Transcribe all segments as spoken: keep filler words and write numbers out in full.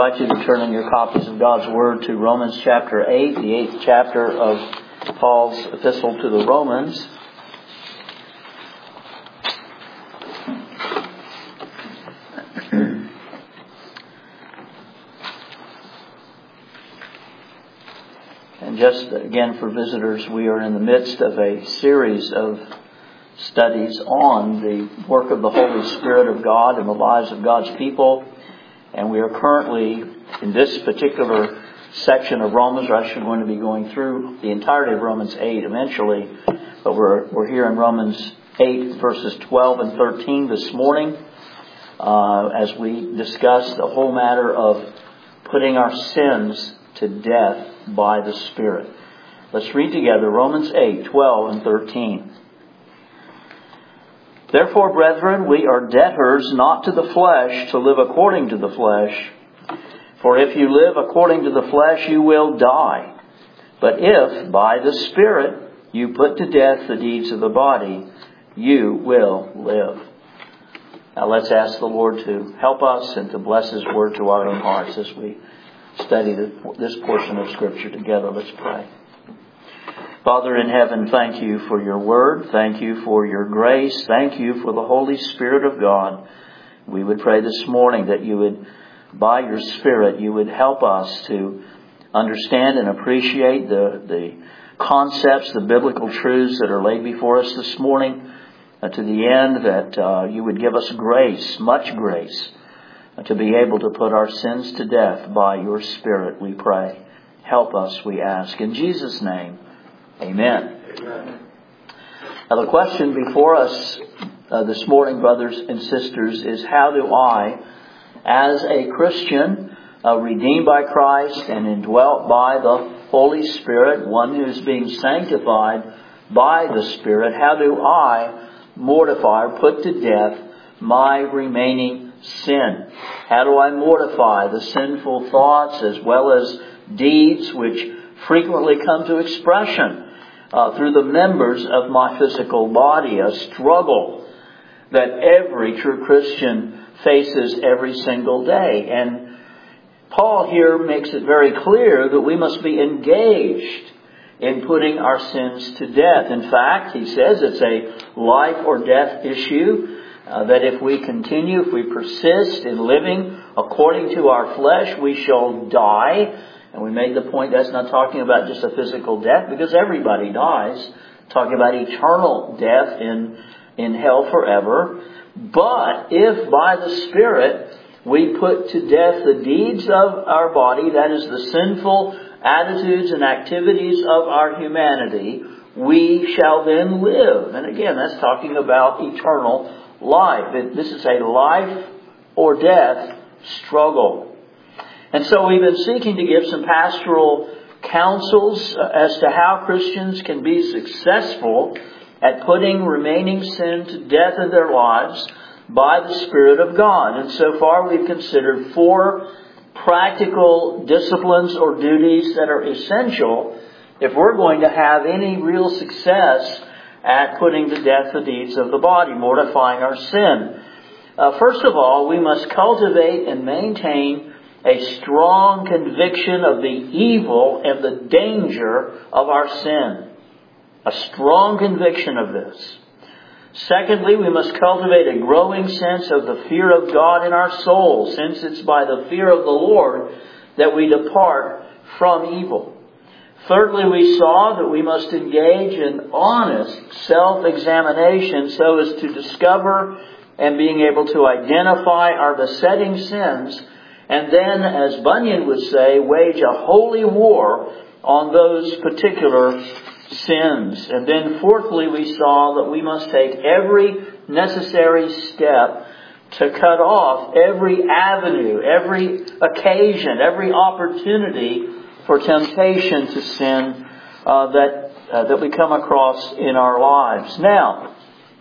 invite you to turn in your copies of God's Word to Romans chapter eight, the eighth chapter of Paul's epistle to the Romans. And just again for visitors, we are in the midst of a series of studies on the work of the Holy Spirit of God in the lives of God's people. And we are currently in this particular section of Romans, or actually going to be going through the entirety of Romans eight eventually. But we're we're here in Romans eight, verses twelve and thirteen this morning, uh, as we discuss the whole matter of putting our sins to death by the Spirit. Let's read together Romans eight, twelve and thirteen. Therefore, brethren, we are debtors not to the flesh to live according to the flesh. For if you live according to the flesh, you will die. But if by the Spirit you put to death the deeds of the body, you will live. Now let's ask the Lord to help us and to bless His Word to our own hearts as we study this portion of Scripture together. Let's pray. Father in heaven, thank you for your word. Thank you for your grace. Thank you for the Holy Spirit of God. We would pray this morning that you would, by your Spirit, you would help us to understand and appreciate the, the concepts, the biblical truths that are laid before us this morning, uh, to the end that uh, you would give us grace, much grace, uh, to be able to put our sins to death by your Spirit, we pray. Help us, we ask. In Jesus' name, Amen. Amen. Now the question before us uh, this morning, brothers and sisters, is how do I, as a Christian, uh, redeemed by Christ and indwelt by the Holy Spirit, one who is being sanctified by the Spirit, how do I mortify or put to death my remaining sin? How do I mortify the sinful thoughts as well as deeds which frequently come to expression Uh, through the members of my physical body, a struggle that every true Christian faces every single day. And Paul here makes it very clear that we must be engaged in putting our sins to death. In fact, he says it's a life or death issue, uh, that if we continue, if we persist in living according to our flesh, we shall die. And we made the point that's not talking about just a physical death, because everybody dies. Talking about eternal death in, in hell forever. But if by the Spirit we put to death the deeds of our body, that is the sinful attitudes and activities of our humanity, we shall then live. And again, that's talking about eternal life. This is a life or death struggle. And so we've been seeking to give some pastoral counsels as to how Christians can be successful at putting remaining sin to death in their lives by the Spirit of God. And so far we've considered four practical disciplines or duties that are essential if we're going to have any real success at putting to death the deeds of the body, mortifying our sin. Uh, first of all, we must cultivate and maintain a strong conviction of the evil and the danger of our sin. A strong conviction of this. Secondly, we must cultivate a growing sense of the fear of God in our souls, since it's by the fear of the Lord that we depart from evil. Thirdly, we saw that we must engage in honest self-examination so as to discover and being able to identify our besetting sins, and then, as Bunyan would say, wage a holy war on those particular sins. And then fourthly, we saw that we must take every necessary step to cut off every avenue, every occasion, every opportunity for temptation to sin uh, that uh, that we come across in our lives. Now,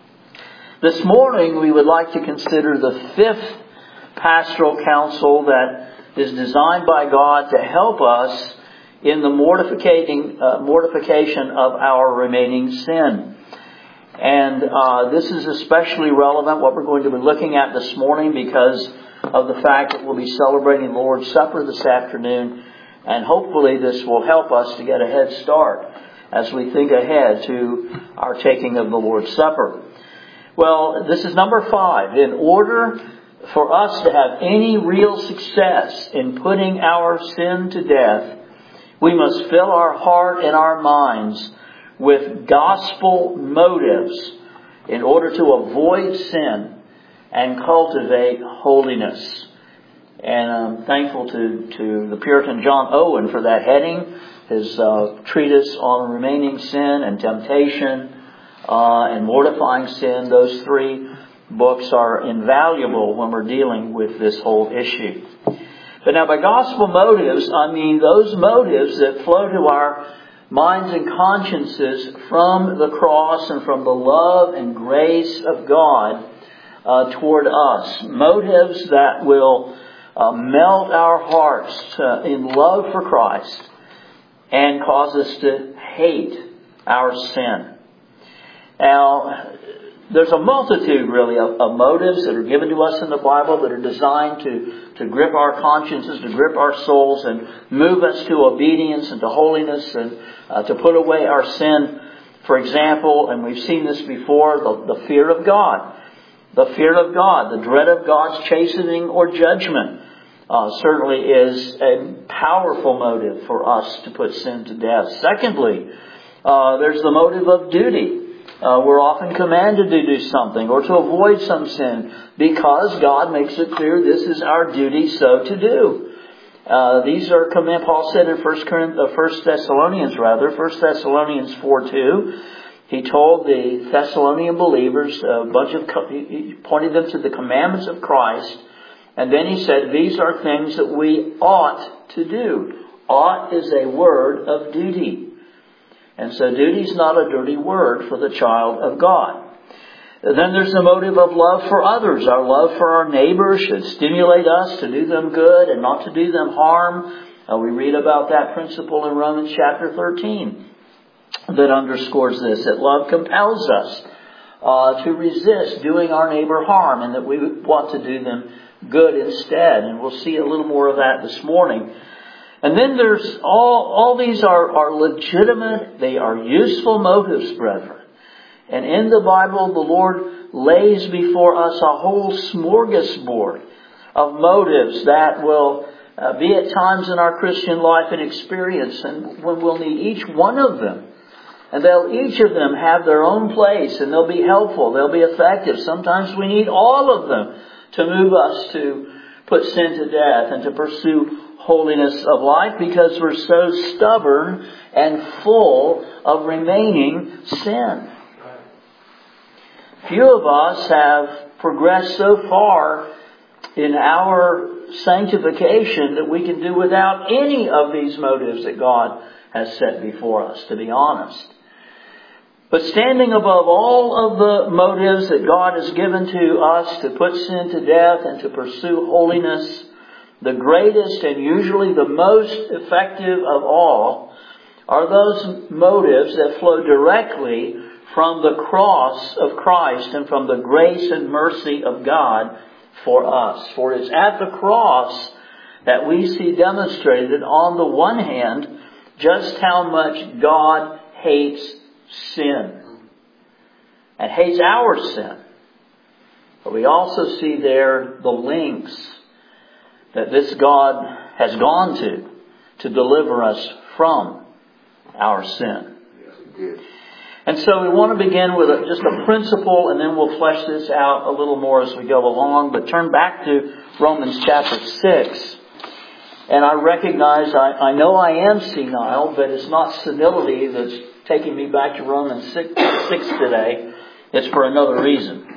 this morning we would like to consider the fifth pastoral counsel that is designed by God to help us in the mortifying, uh, mortification of our remaining sin. And uh, this is especially relevant, what we're going to be looking at this morning, because of the fact that we'll be celebrating the Lord's Supper this afternoon. And hopefully this will help us to get a head start as we think ahead to our taking of the Lord's Supper. Well, this is number five. In order for us to have any real success in putting our sin to death, we must fill our heart and our minds with gospel motives in order to avoid sin and cultivate holiness. And I'm thankful to, to the Puritan John Owen for that heading. His uh, treatise on remaining sin and temptation uh, and mortifying sin. Those three books are invaluable when we're dealing with this whole issue. But now by gospel motives, I mean those motives that flow to our minds and consciences from the cross and from the love and grace of God uh, toward us. Motives that will uh, melt our hearts to, in love for Christ and cause us to hate our sin. Now, there's a multitude, really, of, of motives that are given to us in the Bible that are designed to, to grip our consciences, to grip our souls, and move us to obedience and to holiness, and uh, to put away our sin. For example, and we've seen this before, the, the fear of God. The fear of God, the dread of God's chastening or judgment, uh, certainly is a powerful motive for us to put sin to death. Secondly, uh, there's the motive of duty. Uh, we're often commanded to do something or to avoid some sin because God makes it clear this is our duty so to do. Uh, these are command. Paul said in First Corinthians, First Thessalonians rather, First Thessalonians four two. He told the Thessalonian believers a bunch of. He pointed them to the commandments of Christ, and then he said these are things that we ought to do. Ought is a word of duty. And so duty is not a dirty word for the child of God. Then there's the motive of love for others. Our love for our neighbors should stimulate us to do them good and not to do them harm. Uh, we read about that principle in Romans chapter thirteen that underscores this, that love compels us uh, to resist doing our neighbor harm and that we want to do them good instead. And we'll see a little more of that this morning. And then there's all, all these are, are legitimate, they are useful motives, brethren. And in the Bible, the Lord lays before us a whole smorgasbord of motives that will uh, be at times in our Christian life and experience, and when we'll need each one of them. And they'll, each of them have their own place, and they'll be helpful, they'll be effective. Sometimes we need all of them to move us to put sin to death and to pursue holiness of life because we're so stubborn and full of remaining sin. Few of us have progressed so far in our sanctification that we can do without any of these motives that God has set before us, to be honest. But standing above all of the motives that God has given to us to put sin to death and to pursue holiness, the greatest and usually the most effective of all are those motives that flow directly from the cross of Christ and from the grace and mercy of God for us. For it's at the cross that we see demonstrated, on the one hand, just how much God hates sin and hates our sin. But we also see there the lengths that this God has gone to to deliver us from our sin. And so we want to begin with a, just a principle, and then we'll flesh this out a little more as we go along. But turn back to Romans chapter six. And I recognize, I, I know I am senile, but it's not senility that's taking me back to Romans six, six today. It's for another reason.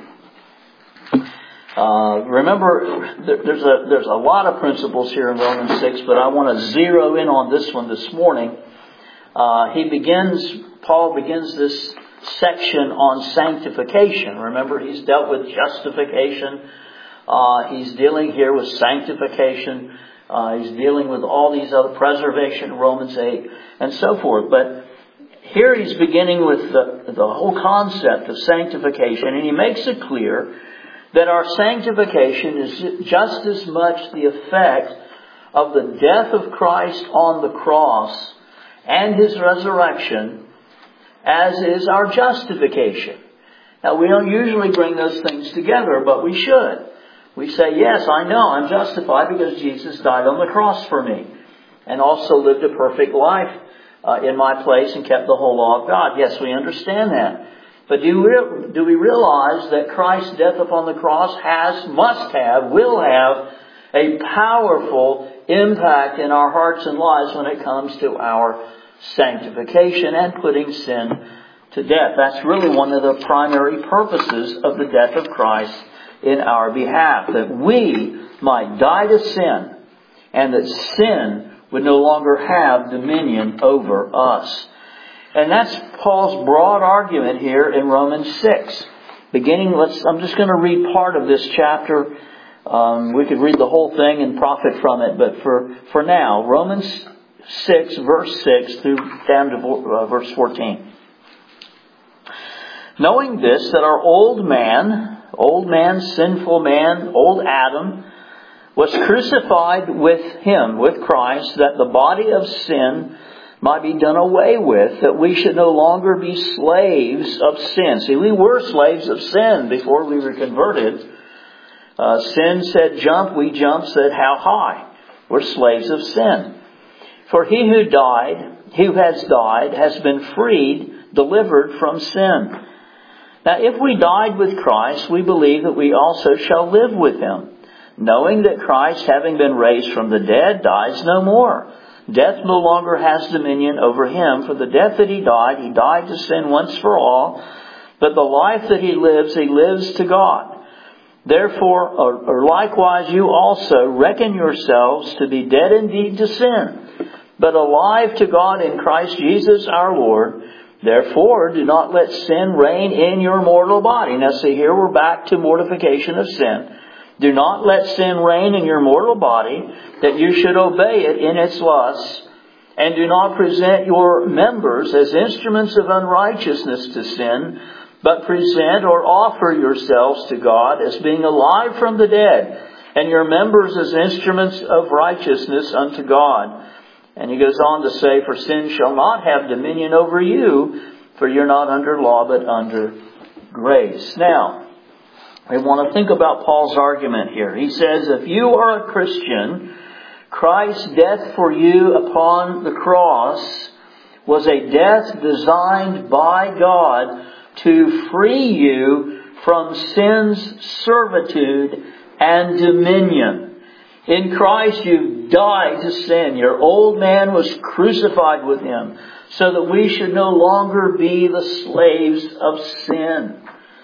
Uh, remember, there's a there's a lot of principles here in Romans six, but I want to zero in on this one this morning. Uh, he begins, Paul begins this section on sanctification. Remember, he's dealt with justification. Uh, he's dealing here with sanctification. Uh, he's dealing with all these other, preservation, Romans eight, and so forth. But here he's beginning with the, the whole concept of sanctification, and he makes it clear that our sanctification is just as much the effect of the death of Christ on the cross and His resurrection as is our justification. Now, we don't usually bring those things together, but we should. We say, yes, I know I'm justified because Jesus died on the cross for me and also lived a perfect life uh, in my place and kept the whole law of God. Yes, we understand that. But do we, do we realize that Christ's death upon the cross has, must have, will have a powerful impact in our hearts and lives when it comes to our sanctification and putting sin to death? That's really one of the primary purposes of the death of Christ in our behalf, that we might die to sin and that sin would no longer have dominion over us. And that's Paul's broad argument here in Romans six. Beginning, let's, I'm just going to read part of this chapter. Um, we could read the whole thing and profit from it, but for, for now, Romans six, verse six through down to uh, verse fourteen. Knowing this, that our old man, old man, sinful man, old Adam, was crucified with Him, with Christ, that the body of sin might be done away with, that we should no longer be slaves of sin. See, we were slaves of sin before we were converted. Uh, sin said jump, we jumped, said how high. We're slaves of sin. For he who died, who has died, has been freed, delivered from sin. Now, if we died with Christ, we believe that we also shall live with Him, knowing that Christ, having been raised from the dead, dies no more. Death no longer has dominion over Him, for the death that He died, He died to sin once for all, but the life that He lives, He lives to God. Therefore, or, or likewise, you also reckon yourselves to be dead indeed to sin, but alive to God in Christ Jesus our Lord. Therefore, do not let sin reign in your mortal body. Now see, here we're back to mortification of sin. Do not let sin reign in your mortal body, that you should obey it in its lusts. And do not present your members as instruments of unrighteousness to sin, but present or offer yourselves to God as being alive from the dead, and your members as instruments of righteousness unto God. And he goes on to say, for sin shall not have dominion over you, for you're not under law, but under grace. Now, we want to think about Paul's argument here. He says, if you are a Christian, Christ's death for you upon the cross was a death designed by God to free you from sin's servitude and dominion. In Christ you died to sin. Your old man was crucified with Him so that we should no longer be the slaves of sin.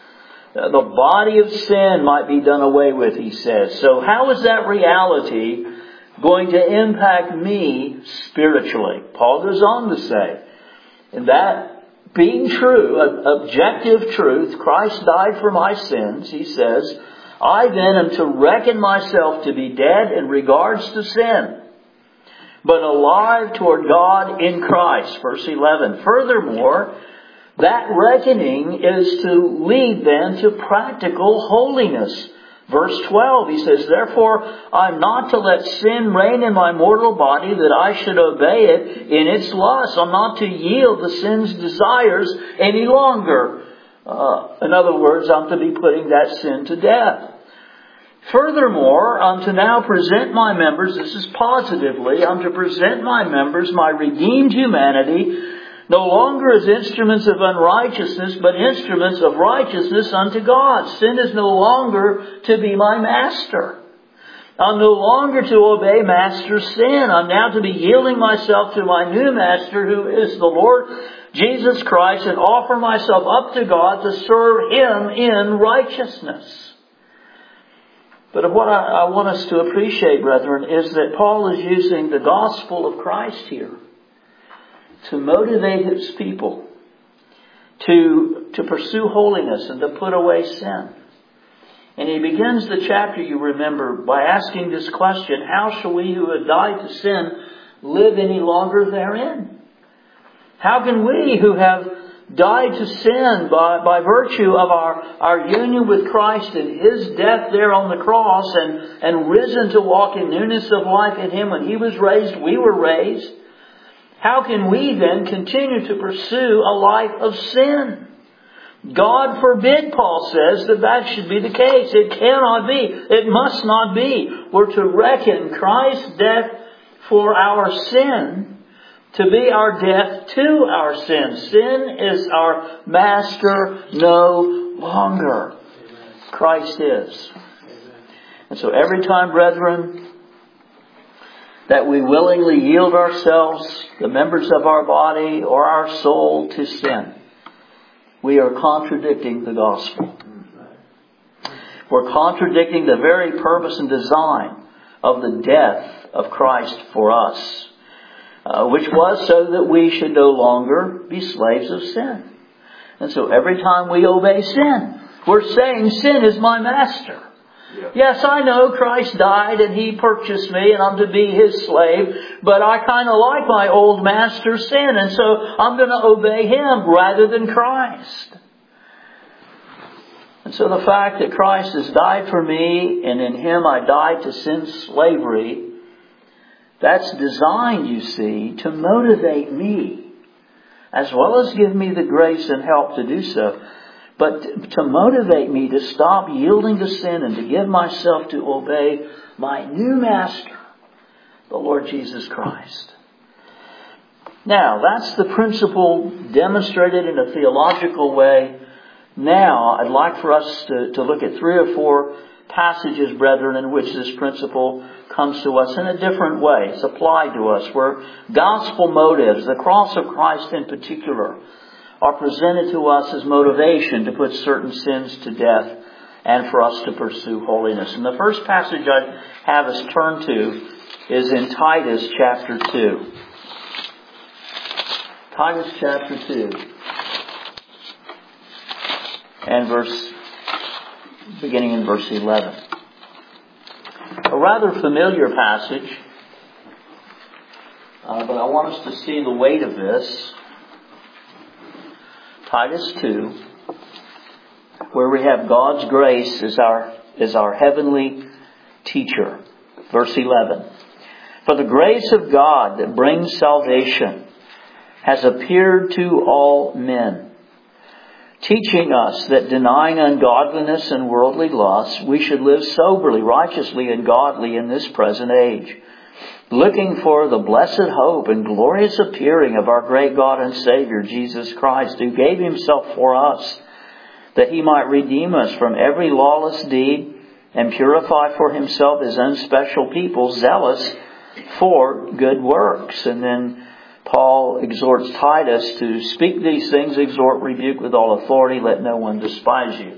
The body of sin might be done away with, he says. So how is that reality going to impact me spiritually? Paul goes on to say, and that being true, objective truth, Christ died for my sins, he says, I then am to reckon myself to be dead in regards to sin, but alive toward God in Christ. Verse eleven. Furthermore, that reckoning is to lead then to practical holiness. Verse twelve, he says, therefore, I'm not to let sin reign in my mortal body, that I should obey it in its lusts. I'm not to yield to sin's desires any longer. Uh, in other words, I'm to be putting that sin to death. Furthermore, I'm to now present my members, this is positively, I'm to present my members, my redeemed humanity, no longer as instruments of unrighteousness, but instruments of righteousness unto God. Sin is no longer to be my master. I'm no longer to obey master sin. I'm now to be yielding myself to my new master, who is the Lord Jesus Christ, and offer myself up to God to serve Him in righteousness. But what I, I want us to appreciate, brethren, is that Paul is using the gospel of Christ here to motivate his people to, to pursue holiness and to put away sin. And he begins the chapter, you remember, by asking this question, how shall we who have died to sin live any longer therein? How can we who have died to sin by, by virtue of our, our union with Christ and His death there on the cross, and, and risen to walk in newness of life in Him. When He was raised, we were raised. How can we then continue to pursue a life of sin? God forbid, Paul says, that that should be the case. It cannot be. It must not be. We're to reckon Christ's death for our sin to be our death to our sin. Sin is our master no longer. Christ is. And so every time, brethren, that we willingly yield ourselves, the members of our body or our soul, to sin, we are contradicting the gospel. We're contradicting the very purpose and design of the death of Christ for us, uh, which was so that we should no longer be slaves of sin. And so every time we obey sin, we're saying sin is my master. Yeah. Yes, I know Christ died and He purchased me and I'm to be His slave, but I kind of like my old master sin, and so I'm going to obey him rather than Christ. And so the fact that Christ has died for me and in Him I died to sin's slavery, that's designed, you see, to motivate me, as well as give me the grace and help to do so, but to motivate me to stop yielding to sin and to give myself to obey my new master, the Lord Jesus Christ. Now, that's the principle demonstrated in a theological way. Now, I'd like for us to, to look at three or four passages, brethren, in which this principle comes to us in a different way. It's applied to us, where gospel motives, the cross of Christ in particular, are presented to us as motivation to put certain sins to death and for us to pursue holiness. And the first passage I have us turn to is in Titus chapter two. Titus chapter two. And verse, beginning in verse eleven. A rather familiar passage, uh, but I want us to see the weight of this. Titus two, where we have God's grace as our, as our heavenly teacher. Verse eleven. For the grace of God that brings salvation has appeared to all men, teaching us that denying ungodliness and worldly lusts, we should live soberly, righteously, and godly in this present age, looking for the blessed hope and glorious appearing of our great God and Savior, Jesus Christ, who gave Himself for us, that He might redeem us from every lawless deed and purify for Himself His own special people, zealous for good works. And then Paul exhorts Titus to speak these things, exhort, rebuke with all authority, let no one despise you.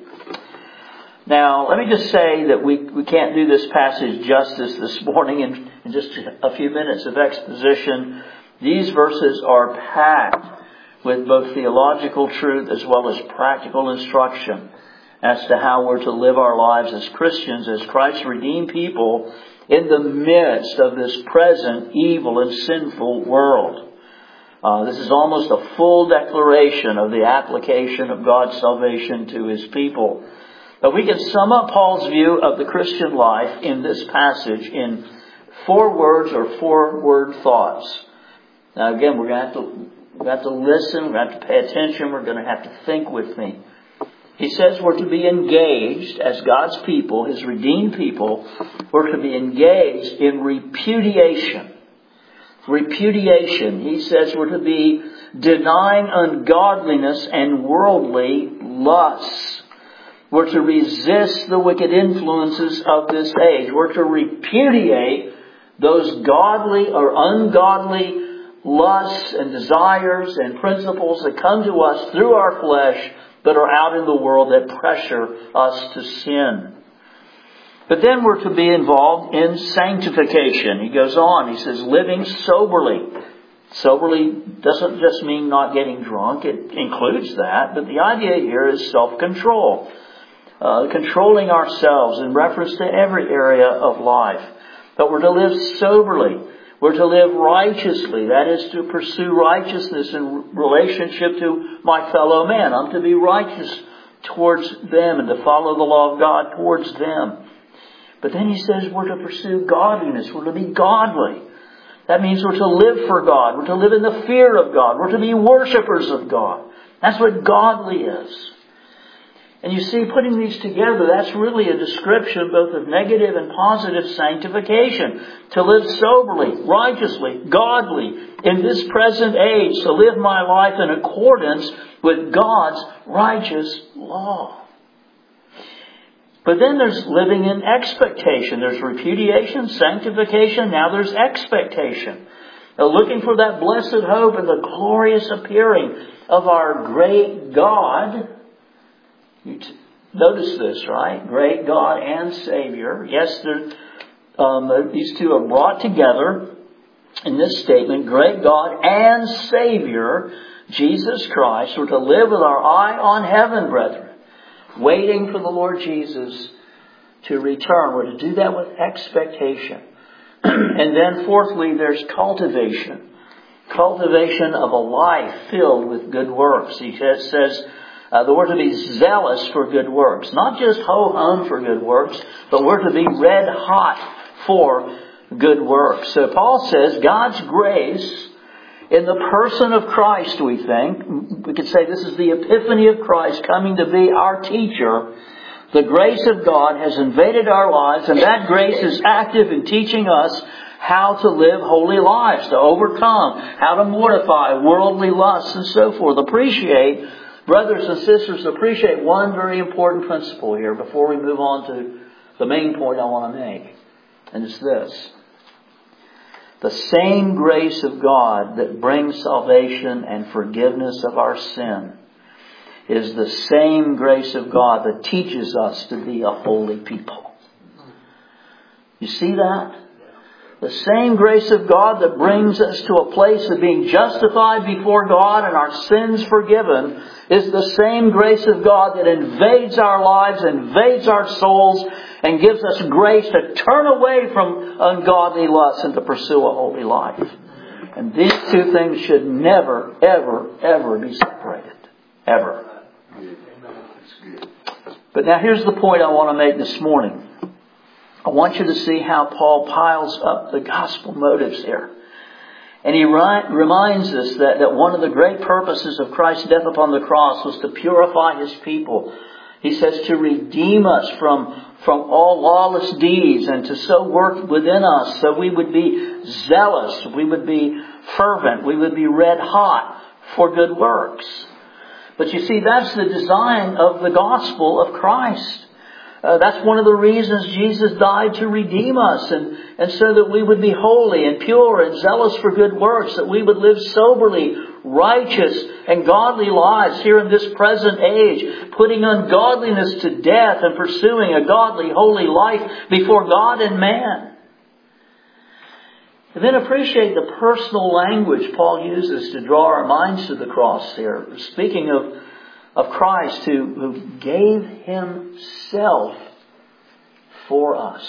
Now, let me just say that we, we can't do this passage justice this morning in, in just a few minutes of exposition. These verses are packed with both theological truth as well as practical instruction as to how we're to live our lives as Christians, as Christ's redeemed people in the midst of this present evil and sinful world. Uh, this is almost a full declaration of the application of God's salvation to His people. But we can sum up Paul's view of the Christian life in this passage in four words or four-word thoughts. Now again, we're going to have to, we're going to have to listen, we're going to have to pay attention, we're going to have to think with me. He says we're to be engaged as God's people, His redeemed people, we're to be engaged in repudiation. Repudiation. He says we're to be denying ungodliness and worldly lusts. We're to resist the wicked influences of this age. We're to repudiate those godly or ungodly lusts and desires and principles that come to us through our flesh that are out in the world that pressure us to sin. But then we're to be involved in sanctification. He goes on, he says, living soberly. Soberly doesn't just mean not getting drunk. It includes that. But the idea here is self-control. Uh, controlling ourselves in reference to every area of life. But we're to live soberly. We're to live righteously. That is to pursue righteousness in relationship to my fellow man. I'm to be righteous towards them and to follow the law of God towards them. But then he says we're to pursue godliness. We're to be godly. That means we're to live for God. We're to live in the fear of God. We're to be worshipers of God. That's what godly is. And you see, putting these together, that's really a description both of negative and positive sanctification. To live soberly, righteously, godly in this present age. To live my life in accordance with God's righteous law. But then there's living in expectation. There's repudiation, sanctification. Now there's expectation. Now looking for that blessed hope and the glorious appearing of our great God. You t- notice this, right? Great God and Savior. Yes, um, these two are brought together in this statement. Great God and Savior, Jesus Christ. We're to live with our eye on heaven, brethren. Waiting for the Lord Jesus to return. We're to do that with expectation. And then fourthly, there's cultivation. Cultivation of a life filled with good works. He says uh, that we're to be zealous for good works. Not just ho-hum for good works, but we're to be red hot for good works. So Paul says God's grace in the person of Christ, we think. We could say this is the epiphany of Christ coming to be our teacher. The grace of God has invaded our lives, and that grace is active in teaching us how to live holy lives, to overcome, how to mortify worldly lusts and so forth. Appreciate, brothers and sisters, appreciate one very important principle here before we move on to the main point I want to make. And it's this. The same grace of God that brings salvation and forgiveness of our sin is the same grace of God that teaches us to be a holy people. You see that? The same grace of God that brings us to a place of being justified before God and our sins forgiven is the same grace of God that invades our lives, invades our souls, and gives us grace to turn away from ungodly lusts and to pursue a holy life. And these two things should never, ever, ever be separated. Ever. But now here's the point I want to make this morning. I want you to see how Paul piles up the gospel motives here. And he ri- reminds us that, that one of the great purposes of Christ's death upon the cross was to purify His people. He says to redeem us from, from all lawless deeds and to so work within us so we would be zealous, we would be fervent, we would be red hot for good works. But you see, that's the design of the gospel of Christ. Uh, that's one of the reasons Jesus died, to redeem us and, and so that we would be holy and pure and zealous for good works, that we would live soberly, righteous and godly lives here in this present age, putting ungodliness to death and pursuing a godly, holy life before God and man. And then appreciate the personal language Paul uses to draw our minds to the cross here. Speaking of Of Christ who, who gave Himself for us.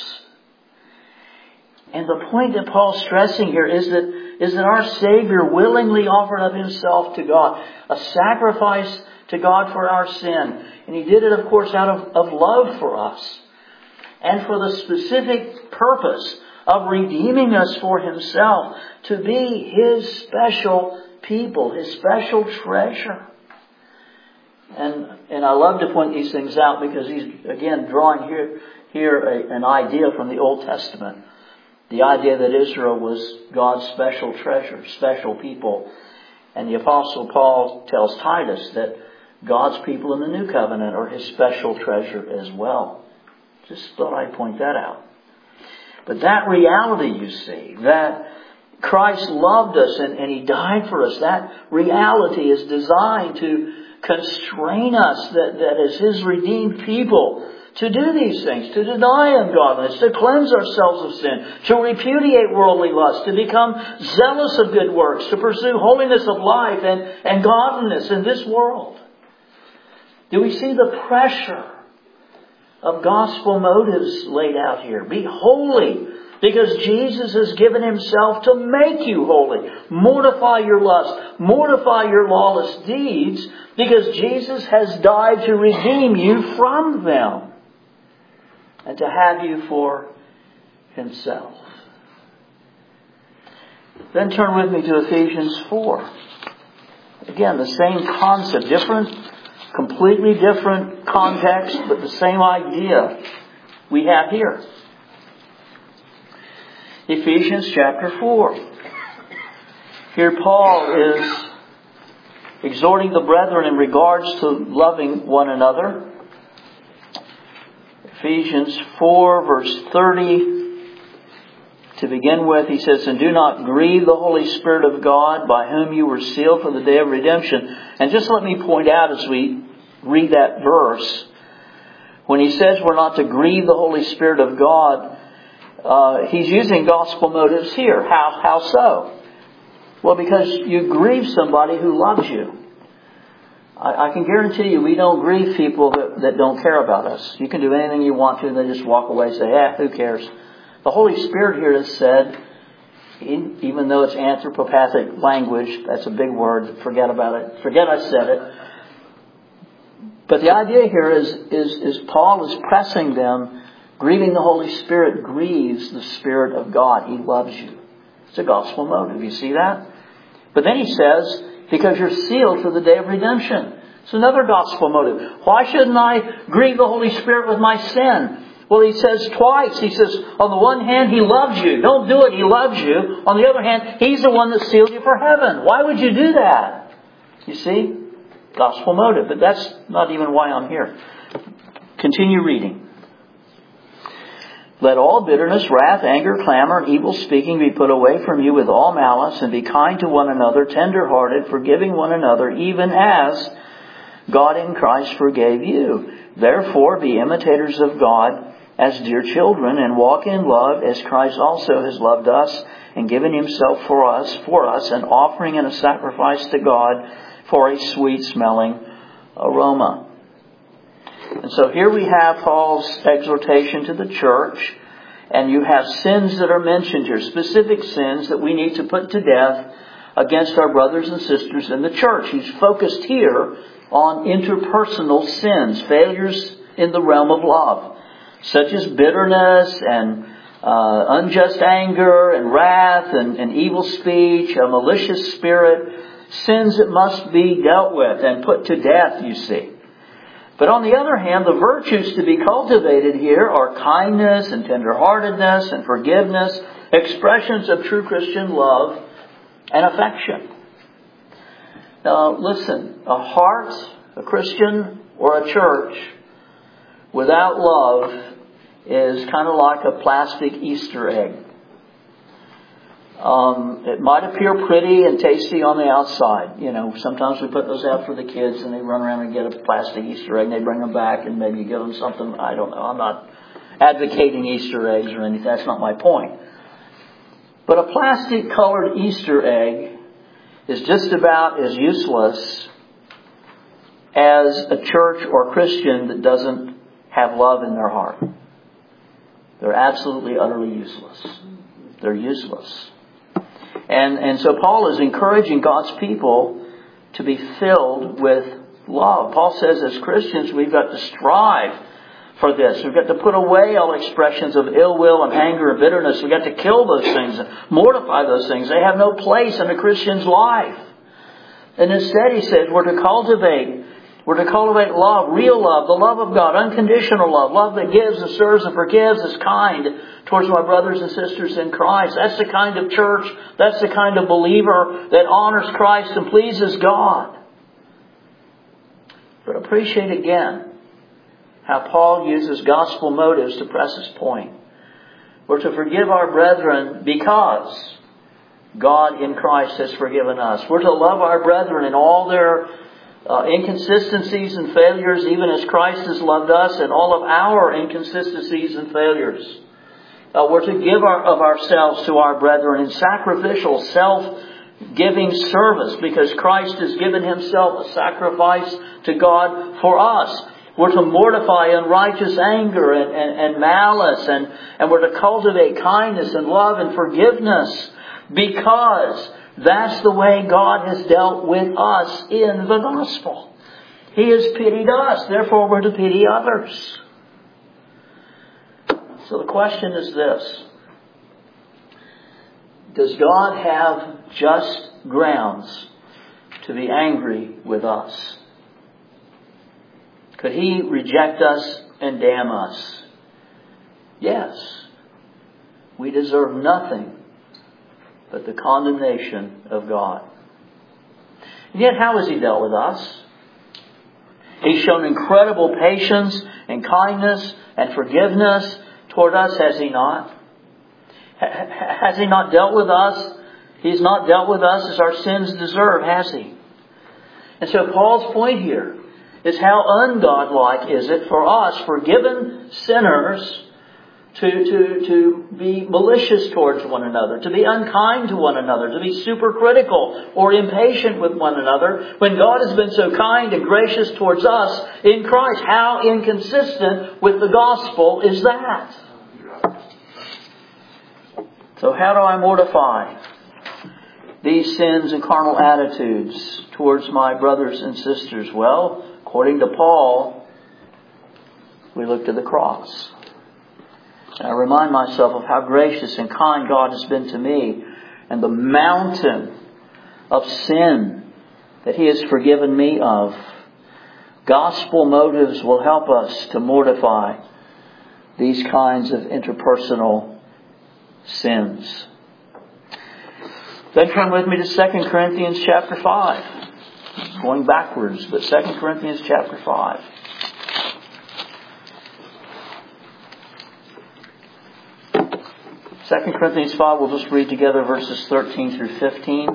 And the point that Paul's stressing here is that, is that our Savior willingly offered up Himself to God. A sacrifice to God for our sin. And He did it, of course, out of, of love for us. And for the specific purpose of redeeming us for Himself. To be His special people. His special treasure. And and I love to point these things out because he's, again, drawing here, here a, an idea from the Old Testament. The idea that Israel was God's special treasure, special people. And the Apostle Paul tells Titus that God's people in the New Covenant are His special treasure as well. Just thought I'd point that out. But that reality, you see, that Christ loved us and, and He died for us, that reality is designed to constrain us that, that as His redeemed people to do these things, to deny ungodliness, to cleanse ourselves of sin, to repudiate worldly lust, to become zealous of good works, to pursue holiness of life and, and godliness in this world. Do we see the pressure of gospel motives laid out here? Be holy Because Jesus has given Himself to make you holy. Mortify your lust. Mortify your lawless deeds. Because Jesus has died to redeem you from them. And to have you for Himself. Then turn with me to Ephesians four. Again, the same concept. Different, completely different context, but the same idea we have here. Ephesians chapter four. Here Paul is exhorting the brethren in regards to loving one another. Ephesians four verse thirty. To begin with, he says, "And do not grieve the Holy Spirit of God, by whom you were sealed for the day of redemption." And just let me point out as we read that verse, when he says we're not to grieve the Holy Spirit of God, Uh, he's using gospel motives here. How, how so? Well, because you grieve somebody who loves you. I, I can guarantee you we don't grieve people that, that don't care about us. You can do anything you want to and they just walk away and say, eh, who cares? The Holy Spirit here is said, even though it's anthropopathic language, that's a big word, forget about it. Forget I said it. But the idea here is, is, is Paul is pressing them. Grieving the Holy Spirit grieves the Spirit of God. He loves you. It's a gospel motive. You see that? But then he says, because you're sealed for the day of redemption. It's another gospel motive. Why shouldn't I grieve the Holy Spirit with my sin? Well, he says twice. He says, on the one hand, He loves you. Don't do it. He loves you. On the other hand, He's the one that sealed you for heaven. Why would you do that? You see? Gospel motive. But that's not even why I'm here. Continue reading. "Let all bitterness, wrath, anger, clamor, and evil speaking be put away from you with all malice, and be kind to one another, tender-hearted, forgiving one another, even as God in Christ forgave you. Therefore be imitators of God as dear children, and walk in love as Christ also has loved us, and given Himself for us, for us, an offering and a sacrifice to God for a sweet-smelling aroma." And so here we have Paul's exhortation to the church. And you have sins that are mentioned here. Specific sins that we need to put to death against our brothers and sisters in the church. He's focused here on interpersonal sins. Failures in the realm of love. Such as bitterness and uh, unjust anger and wrath and, and evil speech. A malicious spirit. Sins that must be dealt with and put to death, you see. But on the other hand, the virtues to be cultivated here are kindness and tenderheartedness and forgiveness, expressions of true Christian love and affection. Now listen, a heart, a Christian or a church without love is kind of like a plastic Easter egg. Um, it might appear pretty and tasty on the outside. You know, sometimes we put those out for the kids and they run around and get a plastic Easter egg and they bring them back and maybe give them something. I don't know. I'm not advocating Easter eggs or anything. That's not my point. But a plastic colored Easter egg is just about as useless as a church or Christian that doesn't have love in their heart. They're absolutely, utterly useless. They're useless. And, and so Paul is encouraging God's people to be filled with love. Paul says as Christians we've got to strive for this. We've got to put away all expressions of ill will and anger and bitterness. We've got to kill those things and mortify those things. They have no place in a Christian's life. And instead he says we're to cultivate We're to cultivate love, real love, the love of God, unconditional love, love that gives and serves and forgives, is kind towards my brothers and sisters in Christ. That's the kind of church, that's the kind of believer that honors Christ and pleases God. But appreciate again how Paul uses gospel motives to press his point. We're to forgive our brethren because God in Christ has forgiven us. We're to love our brethren in all their Uh, inconsistencies and failures, even as Christ has loved us, and all of our inconsistencies and failures. Uh, we're to give our, of ourselves to our brethren in sacrificial, self-giving service, because Christ has given Himself a sacrifice to God for us. We're to mortify unrighteous anger and, and, and malice, and, and we're to cultivate kindness and love and forgiveness, because that's the way God has dealt with us in the gospel. He has pitied us, therefore we're to pity others. So the question is this: does God have just grounds to be angry with us? Could He reject us and damn us? Yes. We deserve nothing but the condemnation of God. And yet, how has He dealt with us? He's shown incredible patience and kindness and forgiveness toward us, has He not? Has He not dealt with us? He's not dealt with us as our sins deserve, has He? And so Paul's point here is, how ungodlike is it for us, forgiven sinners, to, to, to be malicious towards one another, to be unkind to one another, to be supercritical or impatient with one another, when God has been so kind and gracious towards us in Christ. How inconsistent with the gospel is that? So how do I mortify these sins and carnal attitudes towards my brothers and sisters? Well, according to Paul, we look to the cross. And I remind myself of how gracious and kind God has been to me, and the mountain of sin that He has forgiven me of. Gospel motives will help us to mortify these kinds of interpersonal sins. Then turn with me to Second Corinthians chapter five. Going backwards, but Second Corinthians chapter five. Second Corinthians five, we'll just read together verses thirteen through fifteen.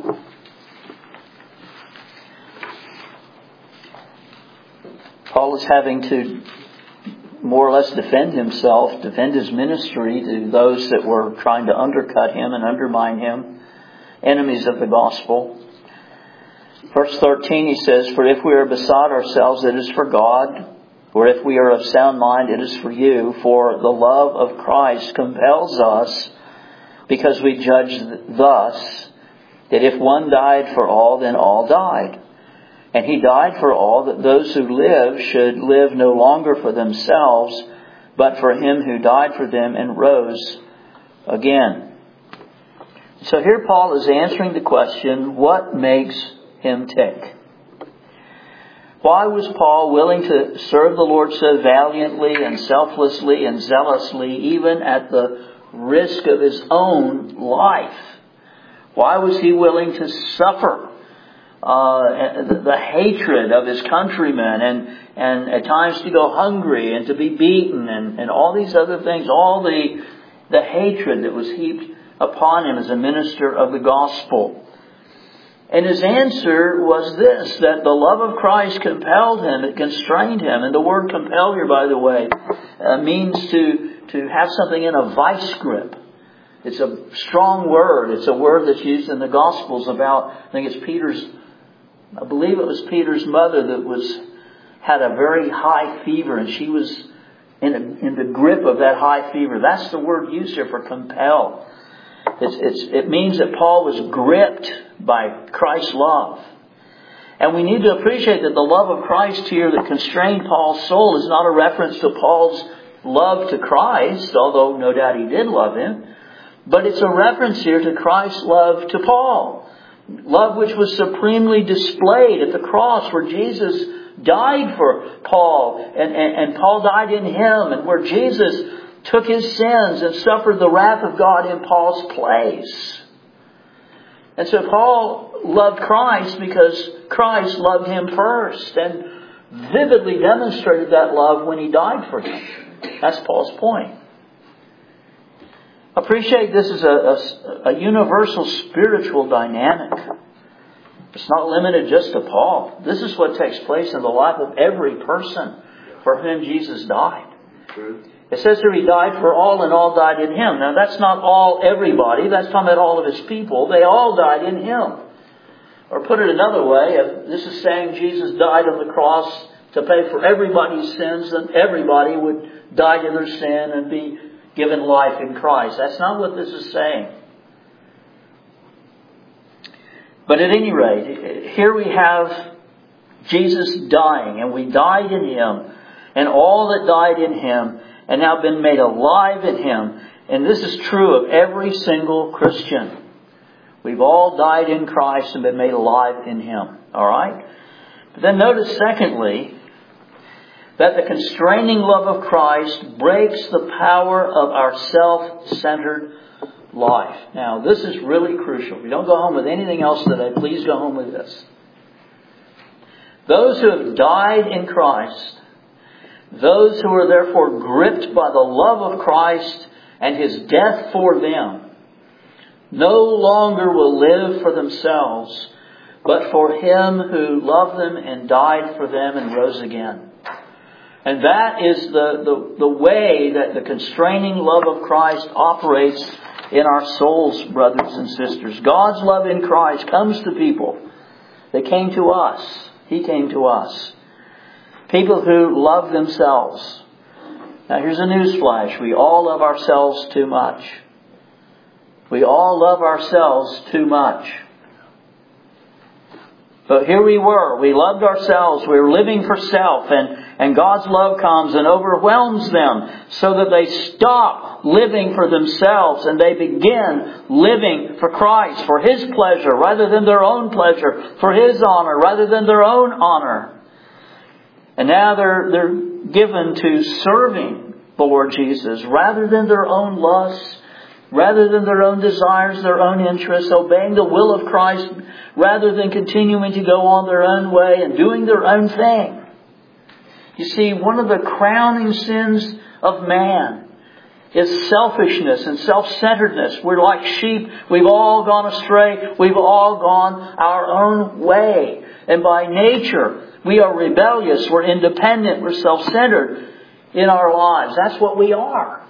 Paul is having to more or less defend himself, defend his ministry to those that were trying to undercut him and undermine him, enemies of the gospel. Verse thirteen, he says, "For if we are beside ourselves, it is for God. Or if we are of sound mind, it is for you. For the love of Christ compels us, because we judge thus, that if one died for all, then all died. And He died for all, that those who live should live no longer for themselves, but for Him who died for them and rose again." So here Paul is answering the question, what makes him tick? Why was Paul willing to serve the Lord so valiantly and selflessly and zealously, even at the risk of his own life? Why was he willing to suffer uh, the, the hatred of his countrymen, and, and at times to go hungry and to be beaten, and, and all these other things, all the, the hatred that was heaped upon him as a minister of the gospel? And his answer was this, that the love of Christ compelled him, it constrained him. And the word compel here, by the way, uh, means to, to have something in a vice grip. It's a strong word. It's a word that's used in the Gospels about, I think it's Peter's, I believe it was Peter's mother that was had a very high fever, and she was in, a, in the grip of that high fever. That's the word used here for compel. It's, it's, it means that Paul was gripped by Christ's love. And we need to appreciate that the love of Christ here that constrained Paul's soul is not a reference to Paul's love to Christ, although no doubt he did love Him. But it's a reference here to Christ's love to Paul. Love which was supremely displayed at the cross, where Jesus died for Paul, and, and, and Paul died in Him, and where Jesus took His sins and suffered the wrath of God in Paul's place. And so Paul loved Christ because Christ loved him first, and vividly demonstrated that love when He died for him. That's Paul's point. Appreciate this is a, a, a universal spiritual dynamic. It's not limited just to Paul. This is what takes place in the life of every person for whom Jesus died. It says here He died for all, and all died in Him. Now that's not all everybody. That's talking about all of His people. They all died in Him. Or put it another way, this is saying Jesus died on the cross to pay for everybody's sins, then everybody would die to their sin and be given life in Christ. That's not what this is saying. But at any rate, here we have Jesus dying, and we died in Him, and all that died in Him, and now been made alive in Him. And this is true of every single Christian. We've all died in Christ and been made alive in Him. All right? But then notice, secondly, that the constraining love of Christ breaks the power of our self-centered life. Now, this is really crucial. If you don't go home with anything else today, please go home with this. Those who have died in Christ, those who are therefore gripped by the love of Christ and His death for them, no longer will live for themselves, but for Him who loved them and died for them and rose again. And that is the, the, the way that the constraining love of Christ operates in our souls, brothers and sisters. God's love in Christ comes to people. They came to us. He came to us. People who love themselves. Now here's a news flash. We all love ourselves too much. We all love ourselves too much. But here we were. We loved ourselves. We were living for self. And, and God's love comes and overwhelms them so that they stop living for themselves and they begin living for Christ, for His pleasure rather than their own pleasure, for His honor rather than their own honor. And now they're, they're given to serving the Lord Jesus rather than their own lusts, rather than their own desires, their own interests, obeying the will of Christ rather than continuing to go on their own way and doing their own thing. You see, one of the crowning sins of man is selfishness and self-centeredness. We're like sheep. We've all gone astray. We've all gone our own way. And by nature, we are rebellious. We're independent. We're self-centered in our lives. That's what we are.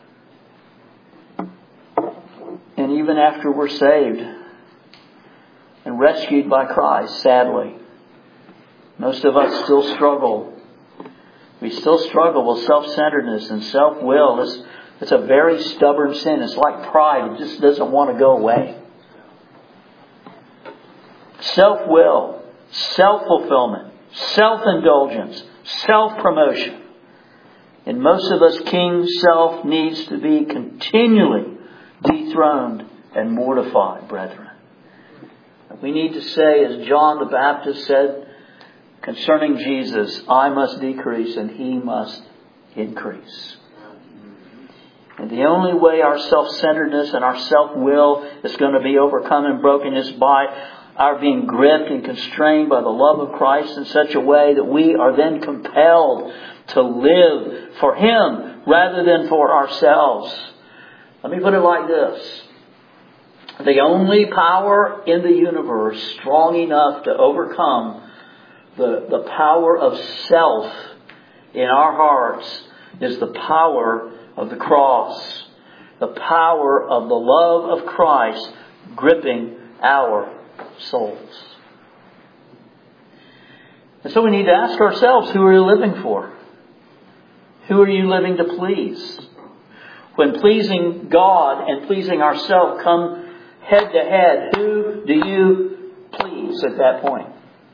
And even after we're saved and rescued by Christ, sadly, most of us still struggle. We still struggle with self-centeredness and self-will. It's, it's a very stubborn sin. It's like pride. It just doesn't want to go away. Self-will, self-fulfillment, self-indulgence, self-promotion. And most of us, King Self needs to be continually dethroned and mortified, brethren. We need to say, as John the Baptist said concerning Jesus, I must decrease and He must increase. And the only way our self-centeredness and our self-will is going to be overcome and broken is by our being gripped and constrained by the love of Christ in such a way that we are then compelled to live for Him rather than for ourselves. Let me put it like this. The only power in the universe strong enough to overcome the, the power of self in our hearts is the power of the cross. The power of the love of Christ gripping our souls. And so we need to ask ourselves, who are you living for? Who are you living to please? When pleasing God and pleasing ourselves come head to head, who do you please at that point?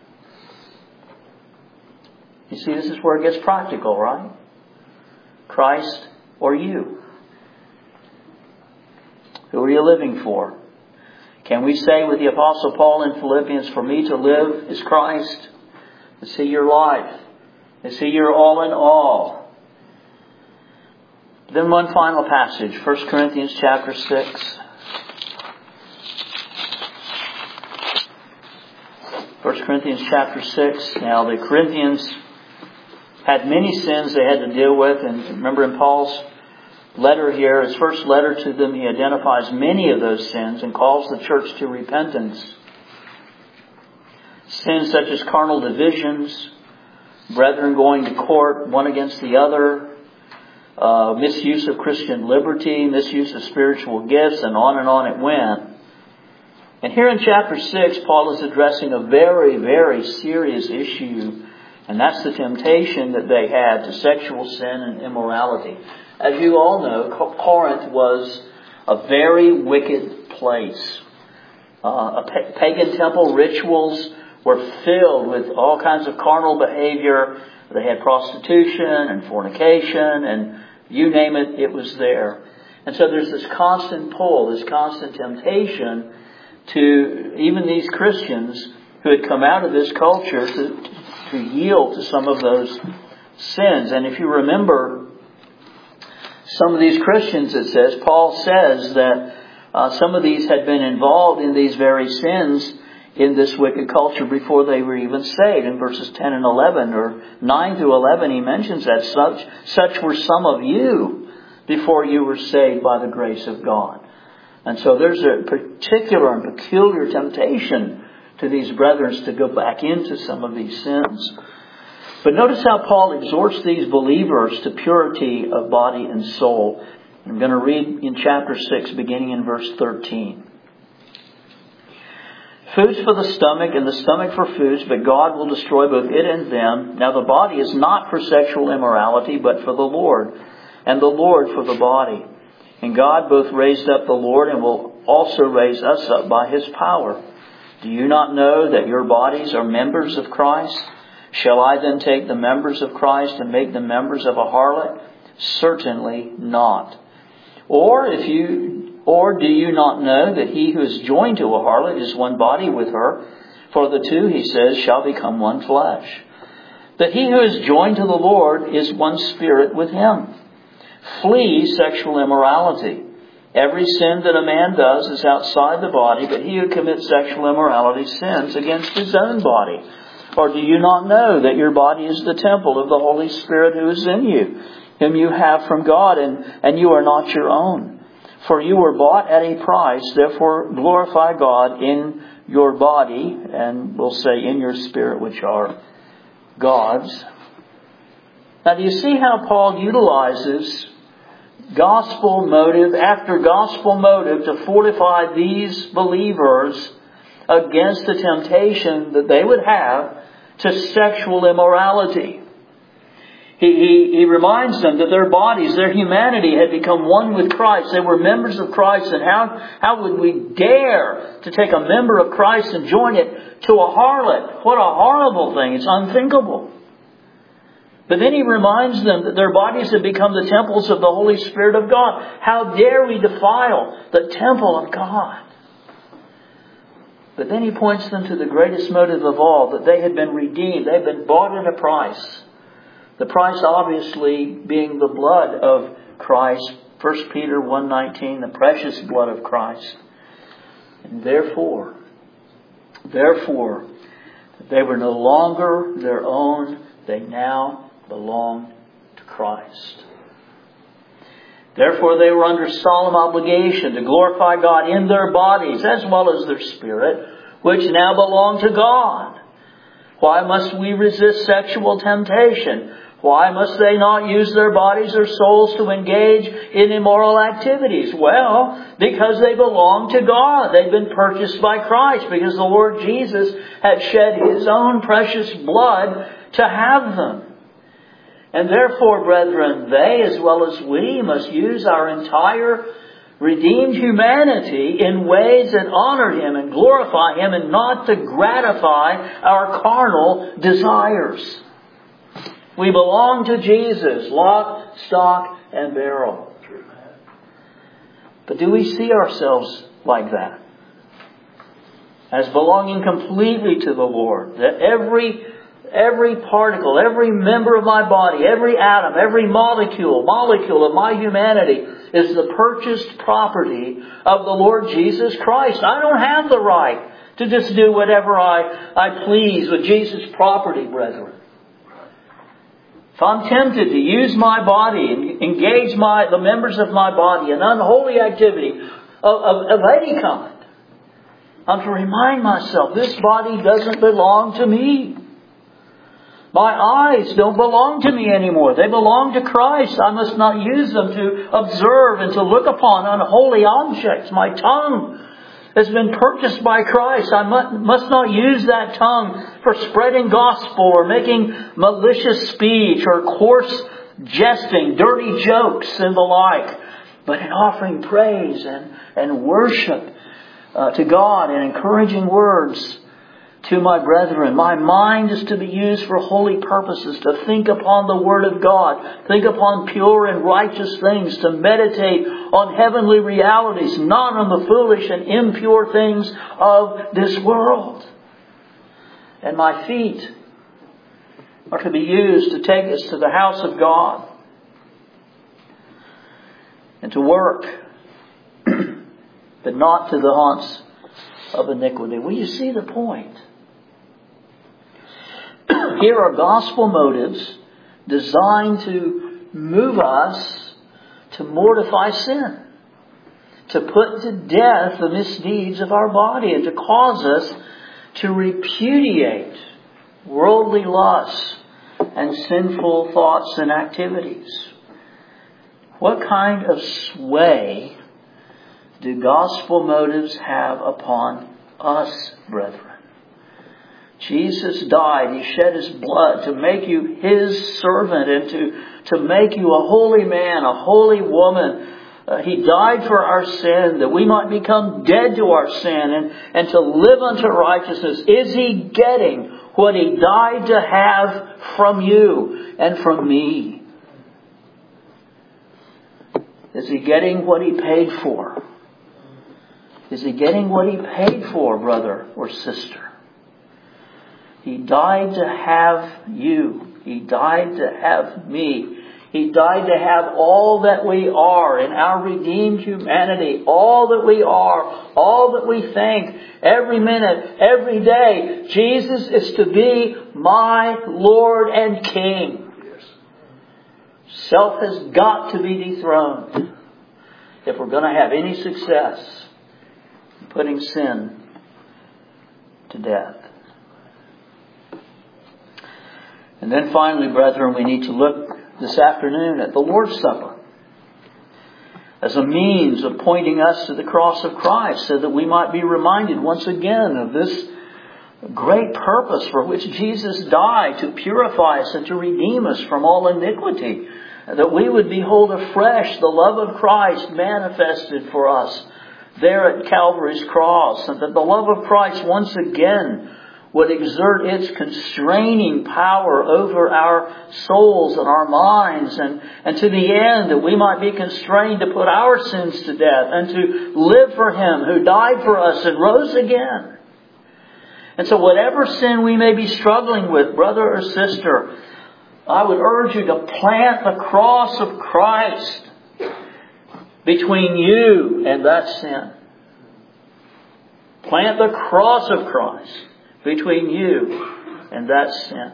You see, this is where it gets practical, right? Christ or you? Who are you living for? Can we say with the Apostle Paul in Philippians, for me to live is Christ, to see your life, to see your all in all. Then one final passage, First Corinthians chapter six. First Corinthians chapter six. Now the Corinthians had many sins they had to deal with. And remember in Paul's letter here, his first letter to them, he identifies many of those sins and calls the church to repentance. Sins such as carnal divisions, brethren going to court one against the other, uh, misuse of Christian liberty, misuse of spiritual gifts, and on and on it went. And here in chapter six, Paul is addressing a very, very serious issue And that's the temptation that they had to sexual sin and immorality. As you all know, Corinth was a very wicked place. Uh, a pa- pagan temple rituals were filled with all kinds of carnal behavior. They had prostitution and fornication and you name it, it was there. And so there's this constant pull, this constant temptation to even these Christians who had come out of this culture to, to yield to some of those sins. And if you remember some of these Christians, it says, Paul says that uh, some of these had been involved in these very sins in this wicked culture before they were even saved. In verses ten and eleven, or nine through eleven, he mentions that such, such were some of you before you were saved by the grace of God. And so there's a particular and peculiar temptation to these brethren to go back into some of these sins. But notice how Paul exhorts these believers to purity of body and soul. I'm going to read in chapter six, beginning in verse thirteen. Foods for the stomach, and the stomach for foods, but God will destroy both it and them. Now the body is not for sexual immorality, but for the Lord, and the Lord for the body. And God both raised up the Lord and will also raise us up by His power. Do you not know that your bodies are members of Christ? Shall I then take the members of Christ and make them members of a harlot? Certainly not. Or if you, or do you not know that he who is joined to a harlot is one body with her? For the two, he says, shall become one flesh. But he who is joined to the Lord is one spirit with Him. Flee sexual immorality. Every sin that a man does is outside the body, but he who commits sexual immorality sins against his own body. Or do you not know that your body is the temple of the Holy Spirit who is in you, whom you have from God, and, and you are not your own? For you were bought at a price, therefore glorify God in your body, and we'll say in your spirit, which are God's. Now do you see how Paul utilizes gospel motive after gospel motive to fortify these believers against the temptation that they would have to sexual immorality? He, he, he reminds them that their bodies, their humanity had become one with Christ. They were members of Christ, and how, how would we dare to take a member of Christ and join it to a harlot? What a horrible thing. It's unthinkable. But then he reminds them that their bodies have become the temples of the Holy Spirit of God. How dare we defile the temple of God? But then he points them to the greatest motive of all, that they had been redeemed. They've been bought at a price. The price obviously being the blood of Christ. First Peter one nineteen, the precious blood of Christ. And therefore, therefore, they were no longer their own. They now belong to Christ. Therefore, they were under solemn obligation to glorify God in their bodies as well as their spirit, which now belong to God. Why must we resist sexual temptation? Why must they not use their bodies or souls to engage in immoral activities? Well, because they belong to God. They've been purchased by Christ because the Lord Jesus had shed His own precious blood to have them. And therefore, brethren, they as well as we must use our entire redeemed humanity in ways that honor Him and glorify Him, and not to gratify our carnal desires. We belong to Jesus, lock, stock, and barrel. But do we see ourselves like that? As belonging completely to the Lord. That every Every particle, every member of my body, every atom, every molecule, molecule of my humanity is the purchased property of the Lord Jesus Christ. I don't have the right to just do whatever I, I please with Jesus' property, brethren. If I'm tempted to use my body and engage my the members of my body in unholy activity of, of, of any kind, I'm to remind myself, this body doesn't belong to me. My eyes don't belong to me anymore. They belong to Christ. I must not use them to observe and to look upon unholy objects. My tongue has been purchased by Christ. I must not use that tongue for spreading gospel or making malicious speech or coarse jesting, dirty jokes and the like, but in offering praise and, and worship uh, to God and encouraging words to my brethren. My mind is to be used for holy purposes, to think upon the Word of God, think upon pure and righteous things, to meditate on heavenly realities, not on the foolish and impure things of this world. And my feet are to be used to take us to the house of God and to work, but not to the haunts of iniquity. Will you see the point? Here are gospel motives designed to move us to mortify sin, to put to death the misdeeds of our body, and to cause us to repudiate worldly lusts and sinful thoughts and activities. What kind of sway do gospel motives have upon us, brethren? Jesus died. He shed His blood to make you His servant and to, to make you a holy man, a holy woman. Uh, he died for our sin, that we might become dead to our sin and, and to live unto righteousness. Is He getting what He died to have from you and from me? Is He getting what He paid for? Is He getting what He paid for, brother or sister? He died to have you. He died to have me. He died to have all that we are in our redeemed humanity. All that we are. All that we think. Every minute. Every day. Jesus is to be my Lord and King. Self has got to be dethroned if we're going to have any success in putting sin to death. And then finally, brethren, we need to look this afternoon at the Lord's Supper as a means of pointing us to the cross of Christ, so that we might be reminded once again of this great purpose for which Jesus died, to purify us and to redeem us from all iniquity, that we would behold afresh the love of Christ manifested for us there at Calvary's cross, and that the love of Christ once again would exert its constraining power over our souls and our minds, and, and to the end that we might be constrained to put our sins to death and to live for Him who died for us and rose again. And so whatever sin we may be struggling with, brother or sister, I would urge you to plant the cross of Christ between you and that sin. Plant the cross of Christ between you and that sin.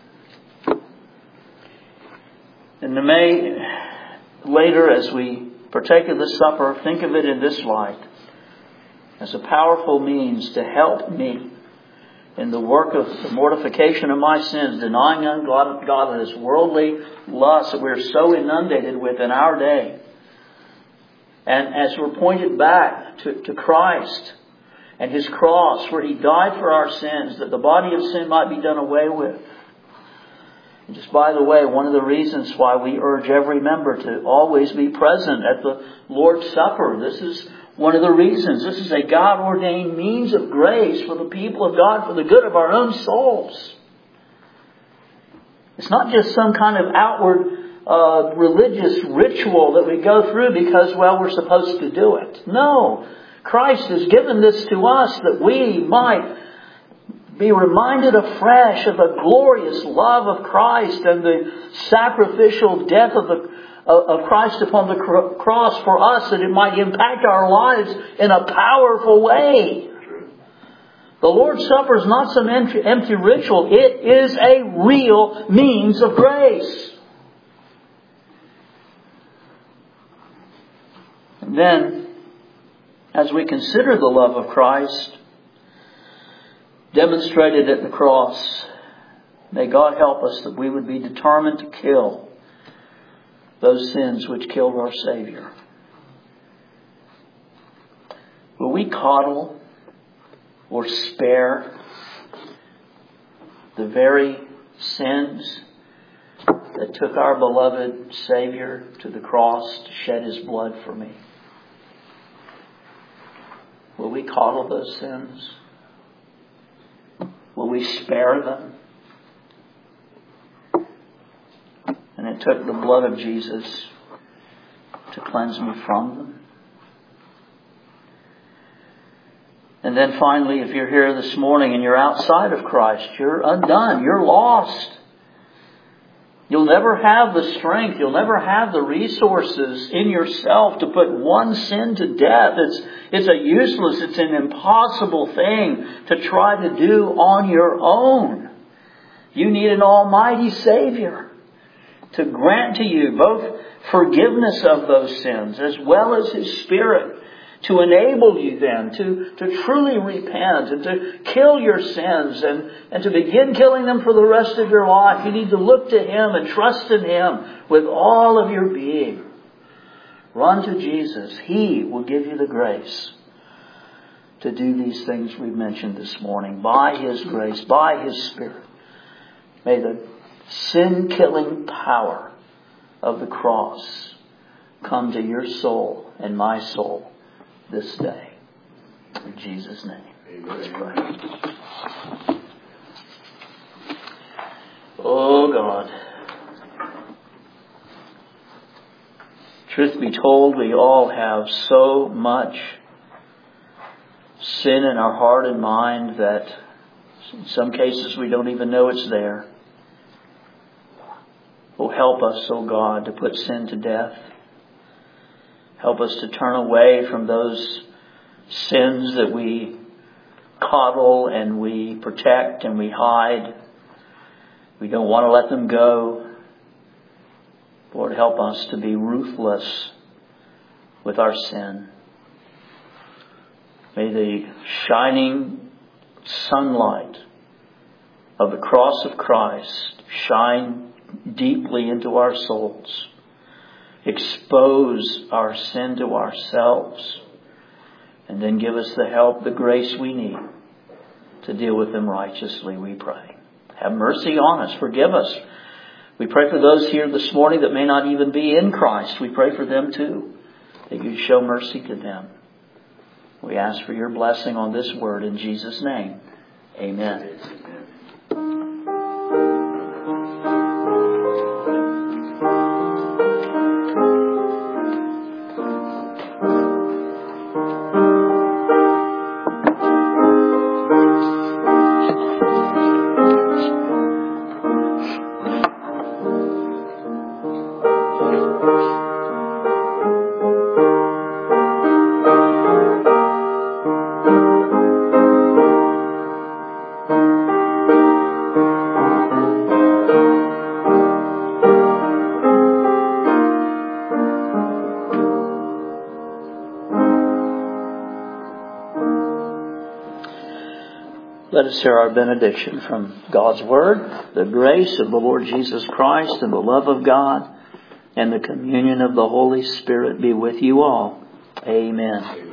And may later, as we partake of the supper, think of it in this light, as a powerful means to help me in the work of the mortification of my sins, denying ungodliness, worldly lust that we're so inundated with in our day. And as we're pointed back to, to Christ and His cross, where He died for our sins, that the body of sin might be done away with. And just by the way, one of the reasons why we urge every member to always be present at the Lord's Supper, this is one of the reasons. This is a God-ordained means of grace for the people of God, for the good of our own souls. It's not just some kind of outward uh, religious ritual that we go through because, well, we're supposed to do it. No. Christ has given this to us that we might be reminded afresh of the glorious love of Christ and the sacrificial death of the of Christ upon the cross for us, that it might impact our lives in a powerful way. The Lord's Supper is not some empty ritual. It is a real means of grace. And then, as we consider the love of Christ demonstrated at the cross, may God help us that we would be determined to kill those sins which killed our Savior. Will we we coddle or spare the very sins that took our beloved Savior to the cross to shed His blood for me? Will we coddle those sins? Will we spare them? And it took the blood of Jesus to cleanse me from them. And then finally, if you're here this morning and you're outside of Christ, you're undone. You're lost. You'll never have the strength. You'll never have the resources in yourself to put one sin to death. It's, it's a useless, it's an impossible thing to try to do on your own. You need an almighty Savior to grant to you both forgiveness of those sins as well as His Spirit to enable you then to, to truly repent and to kill your sins and, and to begin killing them for the rest of your life. You need to look to Him and trust in Him with all of your being. Run to Jesus. He will give you the grace to do these things we've mentioned this morning. By His grace, by His Spirit. May the sin-killing power of the cross come to your soul and my soul this day. In Jesus' name. Amen. Let's pray. Oh God. Truth be told, we all have so much sin in our heart and mind that in some cases we don't even know it's there. Oh, help us, oh God, to put sin to death. Help us to turn away from those sins that we coddle and we protect and we hide. We don't want to let them go. Lord, help us to be ruthless with our sin. May the shining sunlight of the cross of Christ shine deeply into our souls. Expose our sin to ourselves. And then give us the help, the grace we need to deal with them righteously, we pray. Have mercy on us. Forgive us. We pray for those here this morning that may not even be in Christ. We pray for them too, that you show mercy to them. We ask for your blessing on this word in Jesus' name. Amen. Let us hear our benediction from God's Word. The grace of the Lord Jesus Christ and the love of God and the communion of the Holy Spirit be with you all. Amen.